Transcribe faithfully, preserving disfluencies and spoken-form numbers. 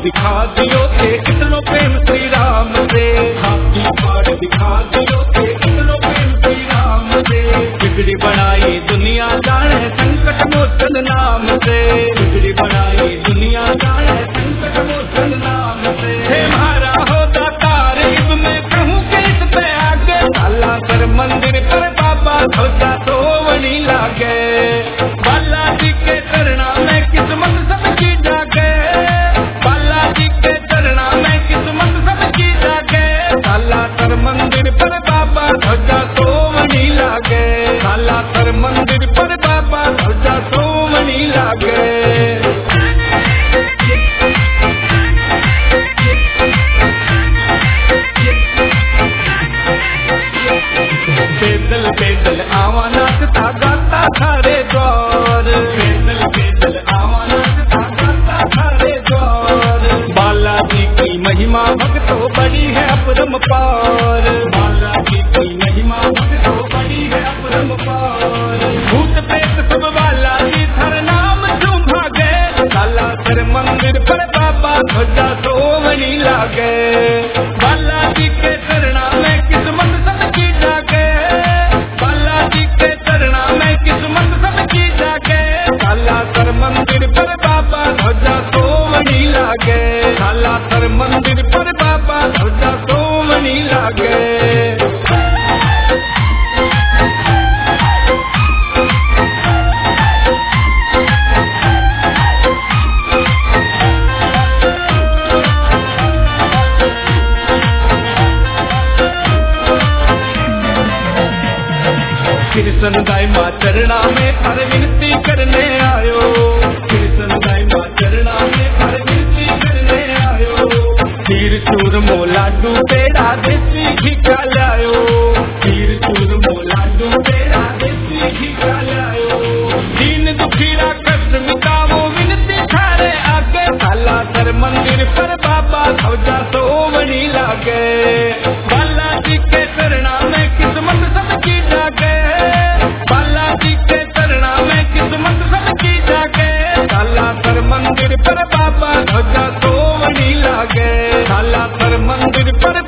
दिखा दियो थे कितनो प्रेम श्री राम से, हाथी पहाड़ दिखा दियो थे कितनो प्रेम श्री राम से। बिगड़ी बनाई दुनिया जाने संकट मोचन नाम से, बिगड़ी बनाई दुनिया जाने संकट मोचन नाम से। हे मारा हो दातार इब में कहूँ के इस पे आगे, काला सर मंदिर पर बाबा ध्वजा सोवनी लागे। बालाजी के चरणा में किस्मत सबकी जागे, बालाजी के चरणा में किस्मत सबकी जागे। काला सर मंदिर पर बाबा ध्वजा सोवनी लागे, काला सर मंदिर पर बाबा ध्वजा सोवनी लागे। पैदल पैदल आवा नाचता गाता थारे द्वार, पैदल पैदल आवा नाचता गाता थारे द्वार। बालाजी की महिमा भक्तों बड़ी है अपरंपार, बालाजी की महिमा भक्तों बड़ी है अपरंपार। भूत प्रेत सब बालाजी थर नाम झूम भागे, काला सर मंदिर पर बाबा ध्वजा सोवनी लागे। बालाजी के चरणा में किस्मत सबकी जागे, बालाजी के चरणा में किस्मत सबकी जागे। काला सर मंदिर पर बाबा ध्वजा सोवनी लागे, काला सर मंदिर पर बाबा ध्वजा सोवनी लागे। कृष्ण दाई माँ चरणा में हर विनती करने आयो, कृष्ण दाई माँ चरणा में हर विनती करने आयो। खीर चूर मो लाडू पेड़ा देसी घी का लायो, खीर चूर मो लाडू पेड़ा देसी घी का लायो। दीन दुखीरा कष्ट मिटावो विनती थारे आगे, काला सर मंदिर पर बाबा ध्वजा सोवनी लागे। बालाजी के चरणा में किस्मत सबकी जागे, बालाजी के चरणा में किस्मत सबकी जागे। काला सर मंदिर पर बाबा ध्वजा सोवनी लागे, काला सर मंदिर पर